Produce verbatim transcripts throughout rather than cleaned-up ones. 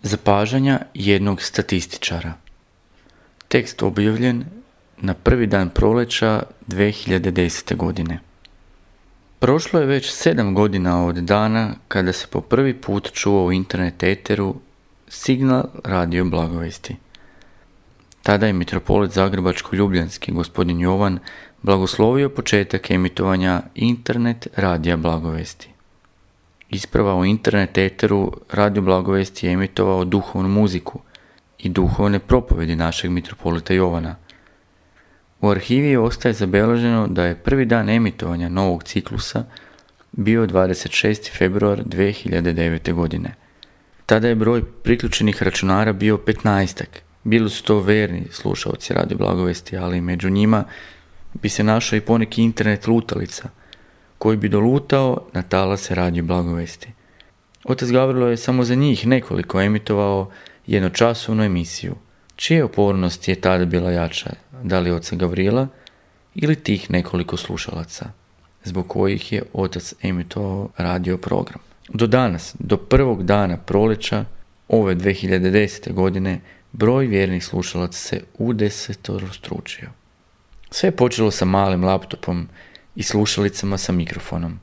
Zapažanja jednog statističara. Tekst objavljen na prvi dan proleća dvije hiljade desete. godine. Prošlo je već sedam godina od dana kada se po prvi put čuo u internet eteru signal radio Blagovesti. Tada je mitropolit Zagrebačko-ljubljanski gospodin Jovan blagoslovio početak emitovanja internet radija Blagovesti. Isprva u internet eteru radio Blagovesti je emitovao duhovnu muziku i duhovne propovjedi našeg mitropolita Jovana. U arhivi ostaje zabeleženo da je prvi dan emitovanja novog ciklusa bio dvadeset šesti februar dvije hiljade devete. godine. Tada je broj priključenih računara bio petnaestak. Bili su to verni slušalci radio Blagovesti, ali među njima bi se našao i poneki internet lutalica, koji bi dolutao na talase radio Blagovesti. Otac Gavrilo je samo za njih nekoliko emitovao jednočasovnu emisiju. Čija upornost je tada bila jača, da li oca Gavrila ili tih nekoliko slušalaca, zbog kojih je otac emitovao radio program. Do danas, do prvog dana proleća ove dvije hiljade desete. godine, broj vjernih slušalaca se udesetorostručio. Sve je počelo sa malim laptopom i slušalicama sa mikrofonom.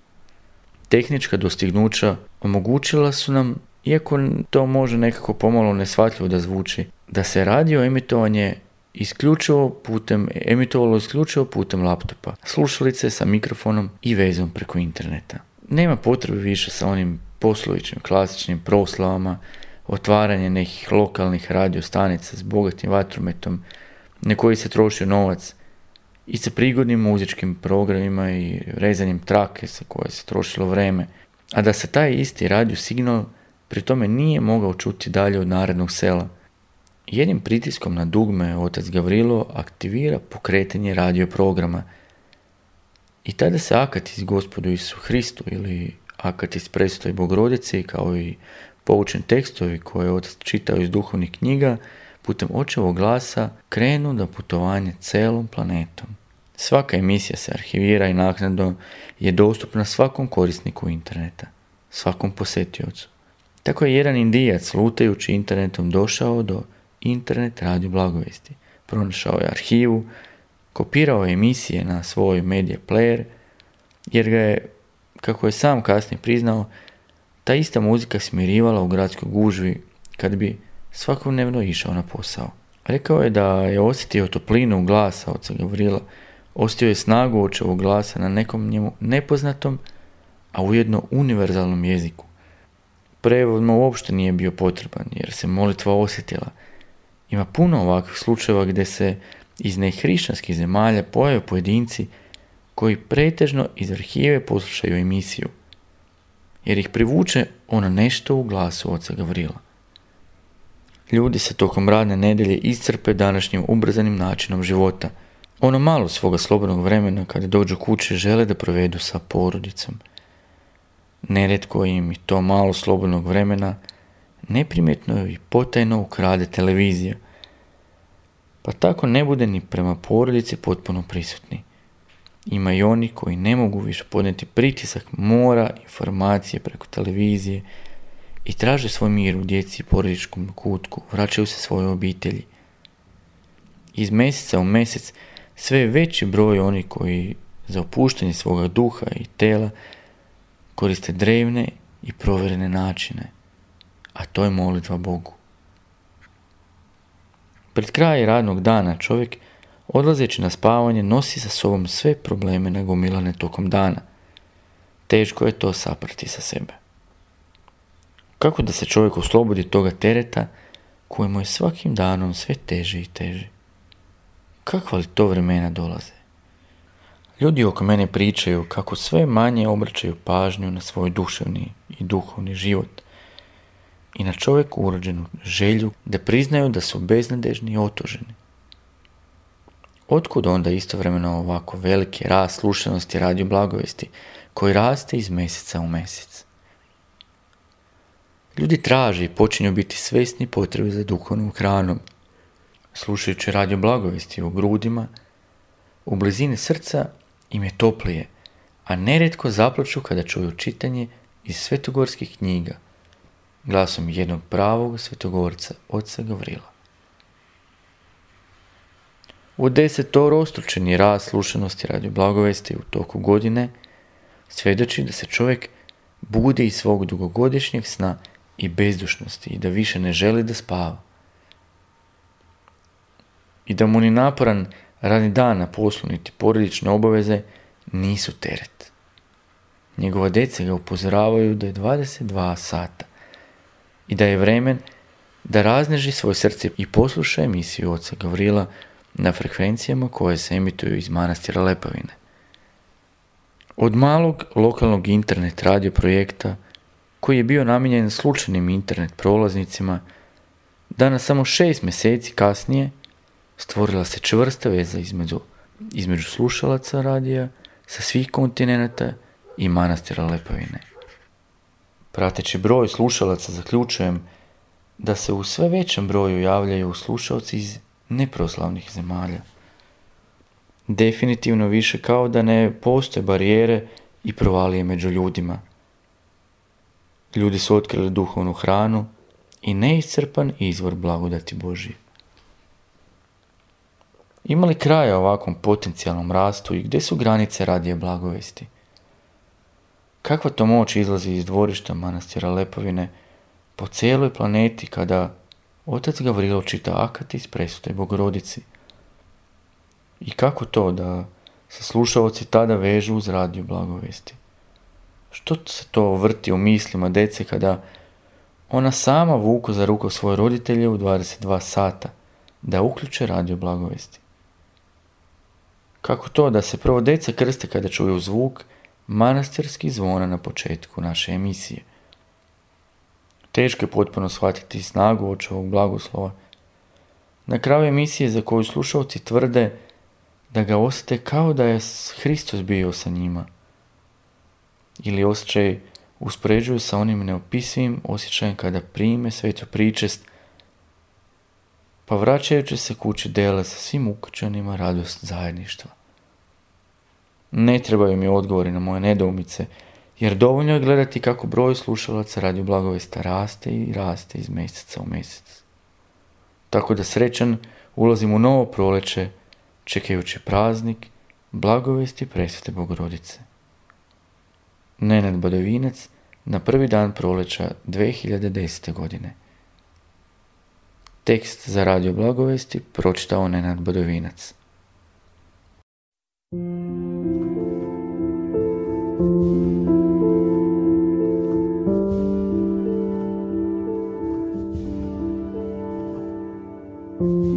Tehnička dostignuća omogućila su nam, iako to može nekako pomalo neshvatljivo da zvuči, da se radio emitovanje isključivo putem, emitovalo isključivo putem laptopa, slušalice sa mikrofonom i vezom preko interneta. Nema potrebe više sa onim poslovičnim, klasičnim proslavama, otvaranje nekih lokalnih radiostanica s bogatim vatrometom na koji se trošio novac i sa prigodnim muzičkim programima i rezanjem trake sa koje se trošilo vreme, a da se taj isti radio signal pri tome nije mogao čuti dalje od narednog sela. Jednim pritiskom na dugme otac Gavrilo aktivira pokretanje radio programa i tada se akat iz Gospodu Isu Hristu ili akat iz Prestoj Bogorodici, kao i poučeni tekstovi koje je otac čitao iz duhovnih knjiga, putem očevog glasa krenu na putovanje celom planetom. Svaka emisija se arhivira i naknadno je dostupna svakom korisniku interneta, svakom posetiocu. Tako je jedan Indijac lutajući internetom došao do internet radio Blagovesti. Pronašao je arhivu, kopirao je emisije na svoj media player, jer ga je, kako je sam kasnije priznao, ta ista muzika smirivala u gradskoj gužvi kad bi svakodnevno išao na posao. Rekao je da je osjetio toplinu glasa oca Gavrila, osjetio je snagu očevog glasa na nekom njemu nepoznatom, a ujedno univerzalnom jeziku. Prevod mu uopšte nije bio potreban, jer se molitva osjetila. Ima puno ovakvih slučajeva gdje se iz nehrišćanskih zemalja pojave pojedinci koji pretežno iz arhive poslušaju emisiju, jer ih privuče ono nešto u glasu oca Gavrila. Ljudi se tokom radne nedjelje iscrpe današnjim ubrzanim načinom života. Ono malo svoga slobodnog vremena kada dođu kuće žele da provedu sa porodicom. Nerijetko im i to malo slobodnog vremena neprimjetno i potajno ukrade televizija, pa tako ne bude ni prema porodici potpuno prisutni. Ima i oni koji ne mogu više podnijeti pritisak mora informacije preko televizije i traže svoj mir u djeci i porodičkom kutku, vraćaju se svojoj obitelji. Iz mjeseca u mjesec sve je veći broj oni koji za opuštanje svoga duha i tela koriste drevne i provjerene načine, a to je molitva Bogu. Pred kraj radnog dana čovjek, odlazeći na spavanje, nosi sa sobom sve probleme nagomilane tokom dana. Teško je to saprati sa sebe. Kako da se čovjek oslobodi toga tereta kojemu je svakim danom sve teže i teže? Kakva li to vremena dolaze? Ljudi oko mene pričaju kako sve manje obraćaju pažnju na svoj duševni i duhovni život i na čovjeku urođenu želju da priznaju da su beznadežni i otuženi. Otkud onda istovremeno ovako veliki rast slušanosti radio Blagovesti koji raste iz mjeseca u mjesec? Ljudi traže i počinju biti svjesni potrebe za duhovnom hranom. Slušajući radio Blagovesti u grudima, u blizini srca im je toplije, a nerijetko zaplaču kada čuju čitanje iz svetogorskih knjiga, glasom jednog pravog svetogorca, oca Gavrila. U desetorostručeni rast slušanosti Radio Blagovesti u toku godine svjedoči da se čovjek budi iz svog dugogodišnjeg sna i bezdušnosti i da više ne želi da spava. I da mu ni naporan radni dan na poslu niti porodične obaveze nisu teret. Njegova djeca ga upozoravaju da je dvadeset dva sata i da je vremen da razneži svoje srce i posluša emisiju oca Gavrila na frekvencijama koje se emituju iz manastira Lepavine. Od malog lokalnog internet radio projekta koji je bio namijenjen slučajnim internet prolaznicima, danas samo šest mjeseci kasnije stvorila se čvrsta veza između, između slušalaca radija sa svih kontinenata i manastira Lepavine. Prateći broj slušalaca zaključujem da se u sve većem broju javljaju slušalci iz neproslavnih zemalja. Definitivno više kao da ne postoje barijere i provalije među ljudima. Ljudi su otkrili duhovnu hranu i neiscrpan izvor blagodati Božije. Ima li kraja ovakvom potencijalnom rastu i gdje su granice radija Blagovesti? Kakva to moć izlazi iz dvorišta manastira Lepavine po cijeloj planeti kada otac Gavrilo čita akat iz presude Bogorodici? I kako to da se slušaoci tada vežu uz radio Blagovesti? Što se to vrti u mislima dece kada ona sama vuku za ruku svoje roditelje u dvadeset dva sata da uključe radio Blagovesti? Kako to da se prvo deca krste kada čuju zvuk manastirskih zvona na početku naše emisije? Teško je potpuno shvatiti snagu očevog blagoslova. Na kraju emisije za koju slušalci tvrde da ga osjete kao da je Hristos bio sa njima. Ili osjećaj uspoređuju sa onim neopisivim osjećajem kada prime svetu pričest, pa vraćajući se kući dele sa svim ukućanima radost zajedništva. Ne trebaju mi odgovori na moje nedoumice, jer dovoljno je gledati kako broj slušalaca Radio Blagovesta raste i raste iz mjeseca u mjesec. Tako da srećan ulazim u novo proljeće, čekajući praznik Blagovesti Presvete Bogorodice. Nenad Badovinac na prvi dan proljeća dvije hiljade desete. godine. Tekst za Radio Blagovesti pročitao Nenad Badovinac. Thank you.